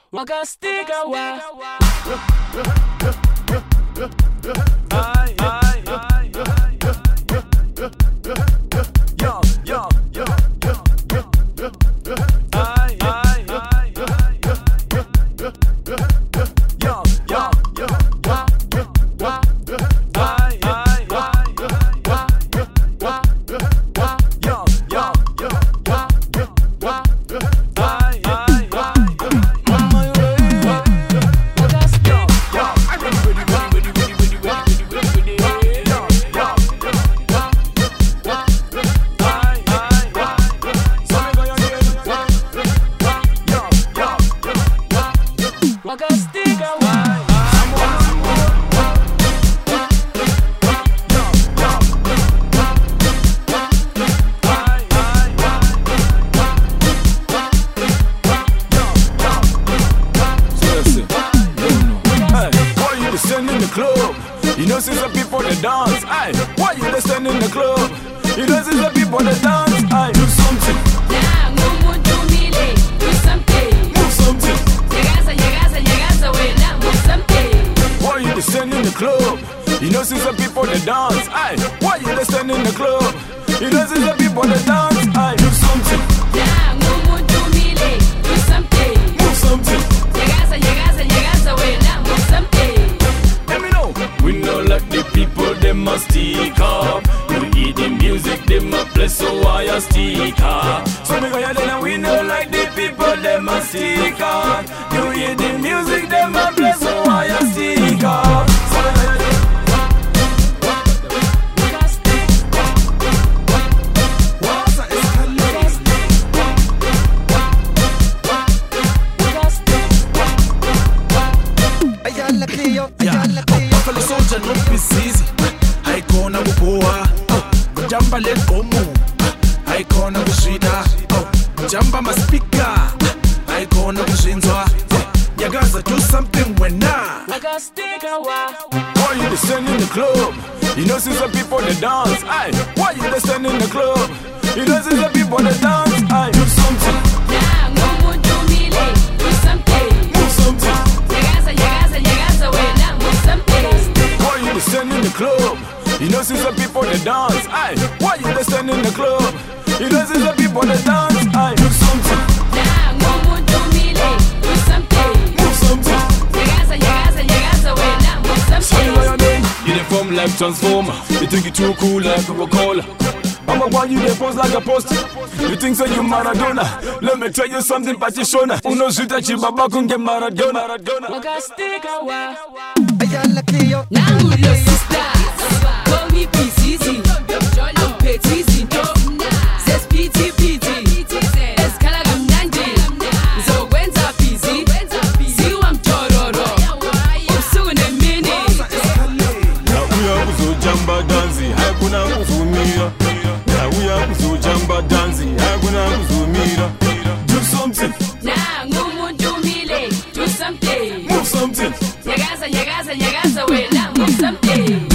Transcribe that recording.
Wakastiga wa. You know, since the people they dance, aye. Why you listen in the club? You know, since the people they dance, aye. Do something. Nah, move something. Move something. Llegaza, wena, move something. Why you listen in the club? You know, since the people they dance, aye. Why you listen in the club? You know, since the people they dance, aye. Do something. Nah, do something. Move something. Llegaza, wena, move something. Let me know. We know like the people, they must stick up. You hear the music, they must play, so why you stick up? So me go ahead and we know like the people, they must stick up. You hear the music, they must play, so why you stick up? So me go ahead and Buffalo soldier no busy. I gonna go jamba let go move. I gonna go shida. Jamba my speaker. I gonna go shinzwa. Yagaza do something when na. Wakastiga wa. why you listen in the club? You know, since the people they dance, aye. Why you listen in the club? You know, since the people they dance, aye. Do something. Nah, do something. Move something. Llegaza, wena, move something. Why you listen in the club? You know, since the people they dance, aye. Why you listen in the club? You know, since the people they dance, aye. Do something. Nah, do something. Move something. Llegaza, wena, move Tell me something. what you doing. You dey form like transformer. You think you too cool like Coca-Cola. I'm a boy, you dey pose like a poster. You think so you Maradona? Let me tell you something, Pachishona. Uno shooter chibaba kunge Maradona. Wakastiga wa. Now your sister, call me PCC, I'm Petizi, says PT, Escala Gamnandi, so when's up easy, see I'm Tororo, I'm soon a minute. Na uya kuzo jamba danzi, hakuna kuvumira. Na uya kuzo jamba danzi, hakuna kuvumira. Do something, Nah, do something. move something. Llegaza, wena, move something.